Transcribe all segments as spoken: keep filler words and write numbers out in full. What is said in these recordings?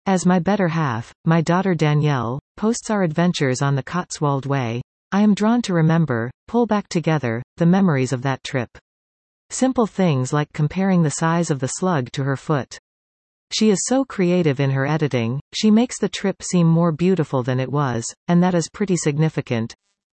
As my better half, my daughter Danielle, posts our adventures on the Cotswold Way, I am drawn to remember, pull back together, the memories of that trip. Simple things like comparing the size of the slug to her foot. She is so creative in her editing, she makes the trip seem more beautiful than it was, and that is pretty significant.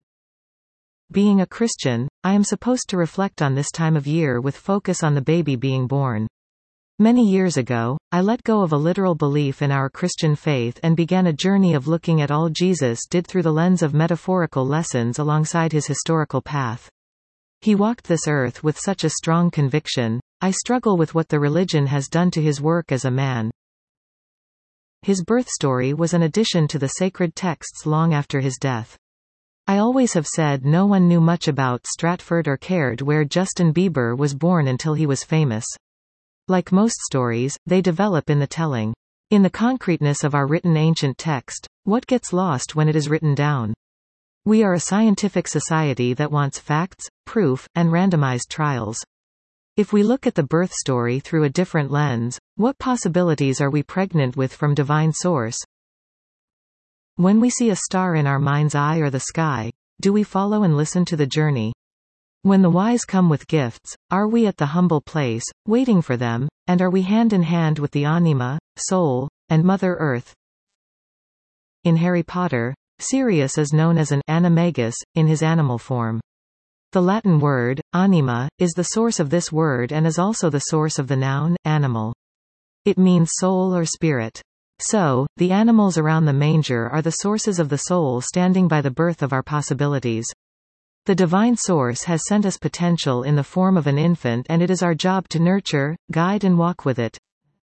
Being a Christian, I am supposed to reflect on this time of year with focus on the baby being born. Many years ago, I let go of a literal belief in our Christian faith and began a journey of looking at all Jesus did through the lens of metaphorical lessons alongside his historical path. He walked this earth with such a strong conviction. I struggle with what the religion has done to his work as a man. His birth story was an addition to the sacred texts long after his death. I always have said no one knew much about Stratford or cared where Justin Bieber was born until he was famous. Like most stories, they develop in the telling. In the concreteness of our written ancient text, what gets lost when it is written down? We are a scientific society that wants facts, proof, and randomized trials. If we look at the birth story through a different lens, what possibilities are we pregnant with from divine source? When we see a star in our mind's eye or the sky, do we follow and listen to the journey? When the wise come with gifts, are we at the humble place, waiting for them, and are we hand in hand with the anima, soul, and Mother Earth? In Harry Potter, Sirius is known as an animagus, in his animal form. The Latin word, anima, is the source of this word and is also the source of the noun, animal. It means soul or spirit. So, the animals around the manger are the sources of the soul standing by the birth of our possibilities. The divine source has sent us potential in the form of an infant, and it is our job to nurture, guide and walk with it.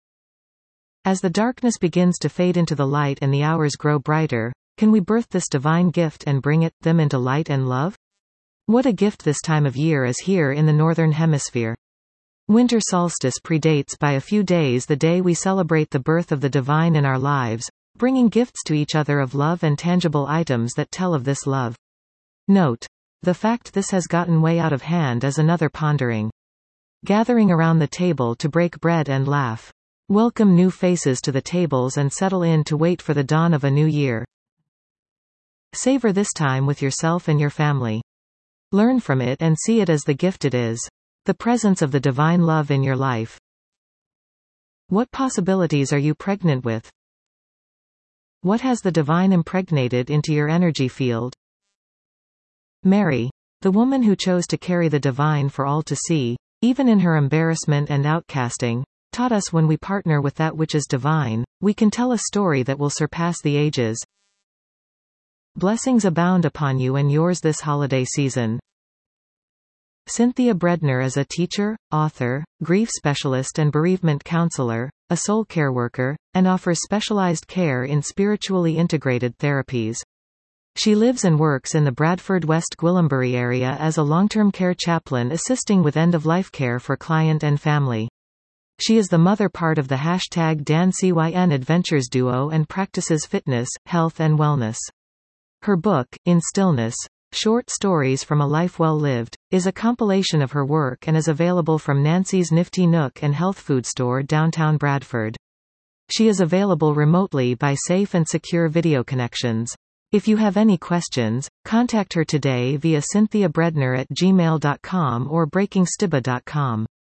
As the darkness begins to fade into the light and the hours grow brighter, can we birth this divine gift and bring it, them into light and love? What a gift this time of year is here in the Northern Hemisphere. Winter solstice predates by a few days the day we celebrate the birth of the divine in our lives, bringing gifts to each other of love and tangible items that tell of this love. Note: the fact this has gotten way out of hand is another pondering. Gathering around the table to break bread and laugh. Welcome new faces to the tables and settle in to wait for the dawn of a new year. Savor this time with yourself and your family. Learn from it and see it as the gift it is. The presence of the divine love in your life. What possibilities are you pregnant with? What has the divine impregnated into your energy field? Mary, the woman who chose to carry the divine for all to see, even in her embarrassment and outcasting, taught us when we partner with that which is divine, we can tell a story that will surpass the ages. Blessings abound upon you and yours this holiday season. Cynthia Bredner is a teacher, author, grief specialist and bereavement counselor, a soul care worker, and offers specialized care in spiritually integrated therapies. She lives and works in the Bradford West Gwillimbury area as a long-term care chaplain assisting with end-of-life care for client and family. She is the mother part of the hashtag DanCyn Adventures duo and practices fitness, health and wellness. Her book, In Stillness, Short Stories from a Life Well Lived, is a compilation of her work and is available from Nancy's Nifty Nook and Health Food Store downtown Bradford. She is available remotely by safe and secure video connections. If you have any questions, contact her today via cynthia bredner at gmail dot com or breaking stibba dot com.